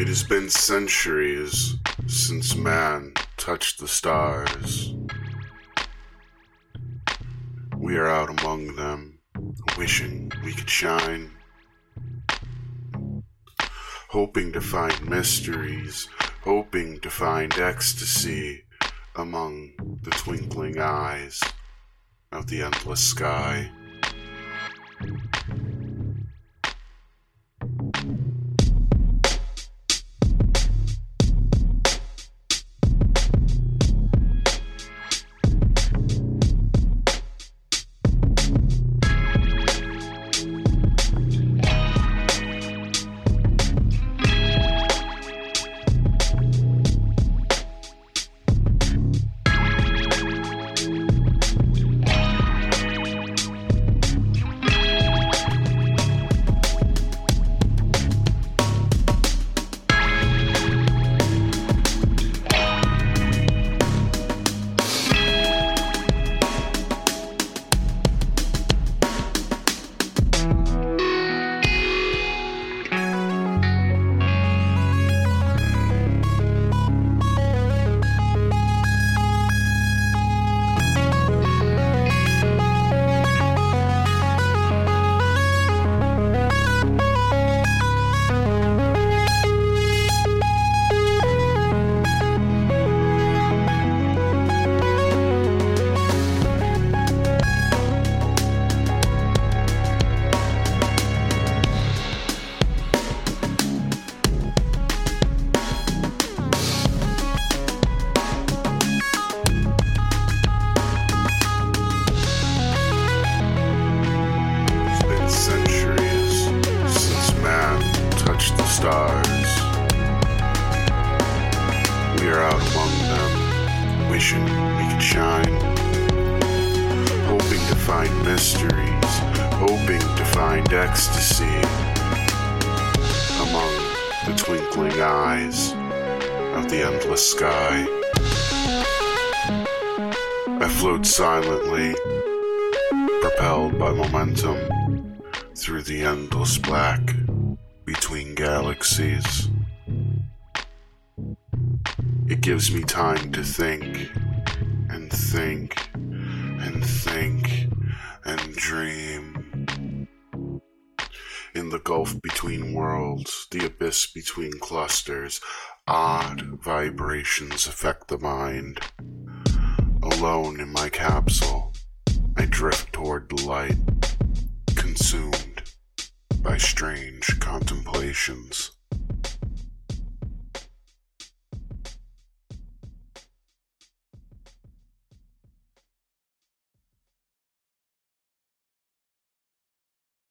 has been centuries since man touched the stars. We are out among them, wishing we could shine, hoping to find mysteries, hoping to find ecstasy among the twinkling eyes of the endless sky. Stars. We are out among them, wishing we could shine, hoping to find mysteries, hoping to find ecstasy among the twinkling eyes of the endless sky. I float silently, propelled by momentum through the endless black between galaxies. It gives me time to think and think and think and dream. In the gulf between worlds, the abyss between clusters, odd vibrations affect the mind. Alone in my capsule, I drift toward the light, consumed by strange contemplations.